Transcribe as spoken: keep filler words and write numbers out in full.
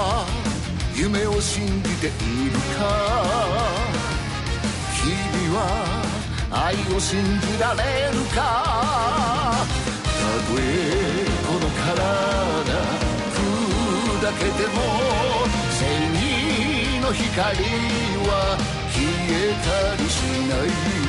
は夢を信じているか。君は愛を信じられるか。たとえこの体砕けても正義の光は消えたりしない。